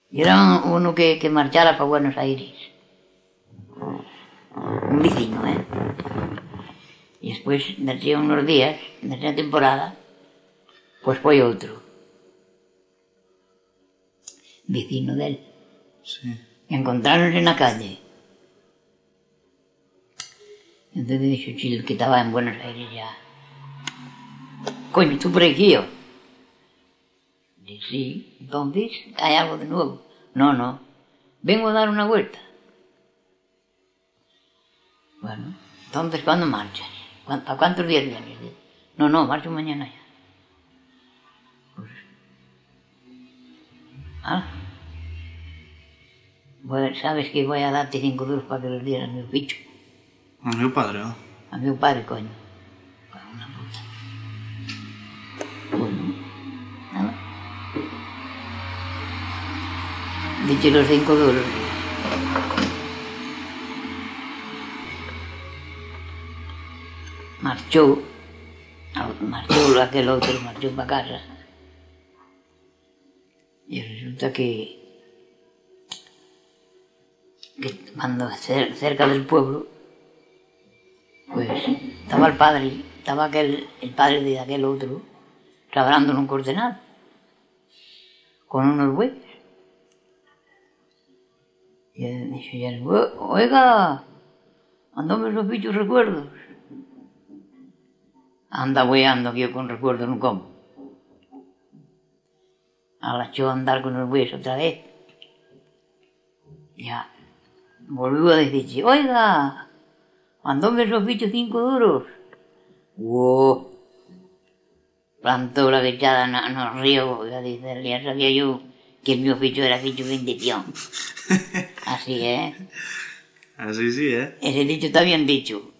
Y era uno que marchara para Buenos Aires. Un vecino, ¿eh? Y después, de unos días, de esa temporada, pues fue otro. Vecino de él. Sí. Y encontraronse en la calle. Entonces dijo Chile que estaba en Buenos Aires ya. Coño, ¿tú por aquí yo? Dije, sí. Entonces, ¿hay algo de nuevo? No. Vengo a dar una vuelta. Bueno, entonces, ¿cuándo marchas? ¿Para cuántos días vienes? No, marcho mañana ya. Pues, sabes que voy a darte 5 duros para que los dieras a mi bicho. A mi padre, ¿no? A mi padre, coño. Para una puta. Bueno, nada. Dicho los 5 duros. Marchó aquel otro, marchó para casa. Y resulta que cuando cerca del pueblo, pues estaba el padre de aquel otro, labrando en un cortenal, con unos bueyes. Y él dice, oiga, andame los bichos recuerdos. Anda hueando que yo con recuerdos no como. Agachó a andar con los bueyes otra vez. Ya, volvió a decir, oiga, andóme los bichos 5 duros. ¡Wow! Plantó la quechada en el río, ya sabía yo que el mío bicho era bicho bendición. Así, ¿eh? Así sí, ¿eh? Ese dicho está bien dicho.